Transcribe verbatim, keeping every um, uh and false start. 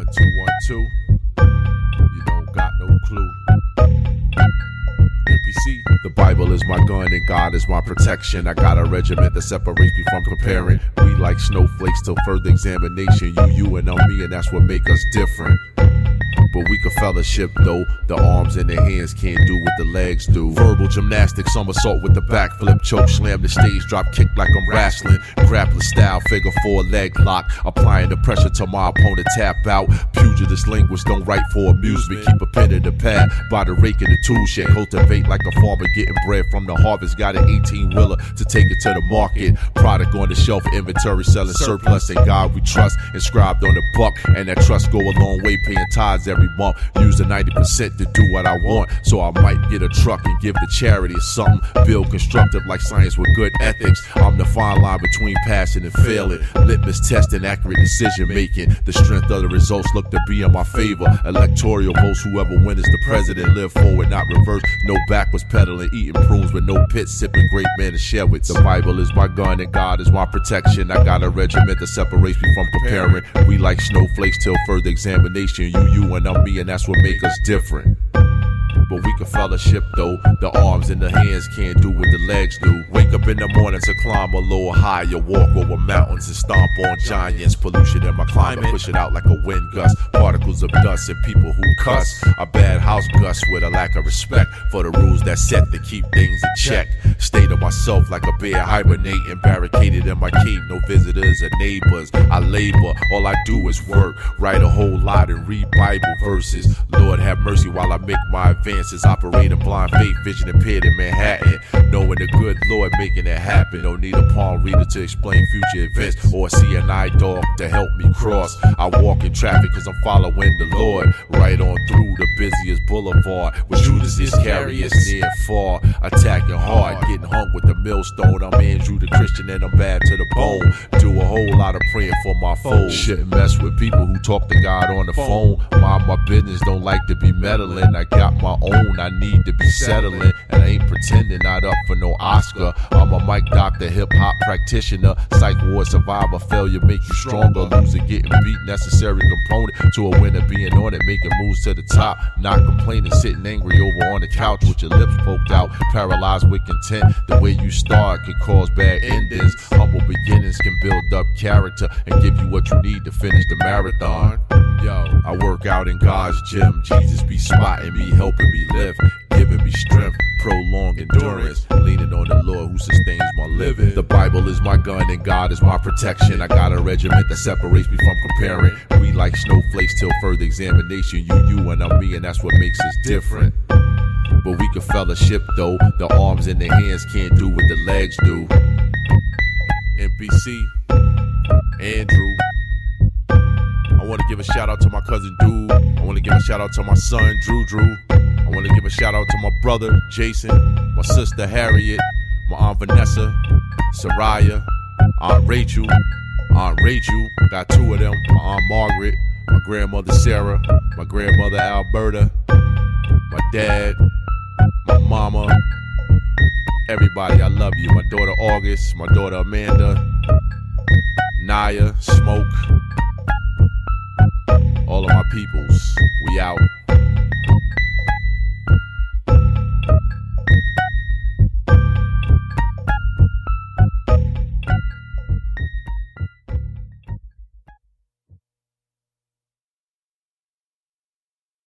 two one two. You don't got no clue. N P C. The Bible is my gun and God is my protection. I got a regiment that separates me from comparing. We like snowflakes till further examination. You, you, and I'm me, and that's what make us different. But we can fellowship though. The arms and the hands can't do what the legs do. Verbal gymnastics, somersault with the backflip, choke slam the stage, drop kick like I'm wrestling. Grappler style, figure four leg lock, applying the pressure to my opponent tap out. Pugilist linguist don't write for amusement. Keep a pen in the pad by the rake in the tool shed. Cultivate like a farmer getting bread from the harvest. Got an eighteen wheeler to take it to the market. Product on the shelf, inventory selling surplus. And God we trust, inscribed on the buck. And that trust go a long way, paying tithes every month. Use the ninety percent to do what I want. So I might get a truck and give the charity or something. Build constructive like science with good ethics. I'm the fine line between passing and failing. Litmus test and accurate decision making. The strength of the results look to be in my favor. Electoral votes, whoever wins is the president. Live forward, not reverse. No backwards pedaling. Eating prunes with no pits. Sipping great man to share with. The Bible is my gun and God is my protection. I got a regiment that separates me from comparing. We like snowflakes till further examination. You, you, and I'm me, and that's what make us different. But we can fellowship though. The arms and the hands can't do what the legs do. Wake up in the morning to climb a little higher. Walk over mountains and stomp on giants. Pollution in my climate, push it out like a wind gust. Particles of dust and people who cuss. A bad house gust with a lack of respect for the rules that set to keep things in check. State of myself like a bear hibernating. Barricaded in my cave, no visitors or neighbors. I labor, all I do is work. Write a whole lot and read Bible verses. Lord have mercy while I make my advances. Operating blind faith, vision impaired in Manhattan. Knowing the good Lord making it happen. Don't need a palm reader to explain future events or see an eye dog to help me cross. I walk in traffic cause I'm following the Lord. Right on through the busiest boulevard with Judas Iscariot near and far. Attacking hard, getting hung with the millstone. I'm Andrew the Christian and I'm bad to the bone. Do a whole lot of praying for my foes. Shouldn't mess with people who talk to God on the phone. Mind my business, don't like to be meddling. I got my own, I need to be settling. And I ain't pretending, not up for no Oscar. I'm a mic doctor, hip hop practitioner. Psych ward survivor, failure make you stronger. Losing, getting beat, necessary component to a winner being on it. Making moves to the top, not complaining. Sitting angry over on the couch with your lips poked out. Paralyzed with content, the way you start can cause bad endings. Humble beginnings can build up character and give you what you need to finish the marathon. Yo, I work out in God's gym. Jesus be spotting me, helping me live, giving me strength, prolonged endurance, leaning on the Lord who sustains my living. The Bible is my gun and God is my protection. I got a regiment that separates me from comparing. We like snowflakes till further examination. You, you, and I'm me, and that's what makes us different. But we can fellowship though. The arms and the hands can't do what the legs do. N P C, Andrew. I want to give a shout out to my cousin Dude. I want to give a shout out to my son Drew Drew. I want to give a shout out to my brother Jason, my sister Harriet, my aunt Vanessa, Soraya, Aunt Rachel, Aunt Rachel. Got two of them. My aunt Margaret, my grandmother Sarah, my grandmother Alberta, my dad, my mama. Everybody, I love you. My daughter August, my daughter Amanda, Naya, Smoke. All of my peoples, we out.